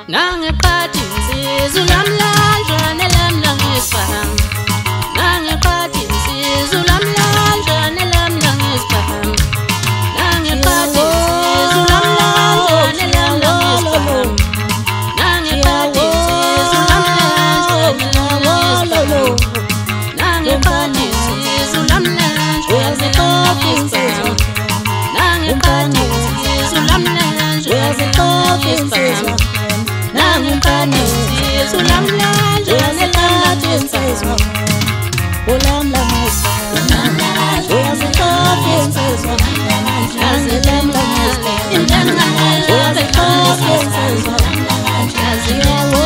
Nangeqadi insizwa ulamlandla nelamla ngesibhamu. Nangeqadi insizwa ulamlandla nelamla ngesibhamu. Nangeqadi insizwa ulamlandla nelamla ngesibhamu. Nangeqadi insizwa ulamlandla nelamla ngesibhamu. Nangeqadi insizwa ulamlandla nelamla ngesibhamu. Nangeqadi insizwa ulamlandla nelamla ngesibhamu. Nangeqadi insizwa ulamlandla nelamla ngesibhamu.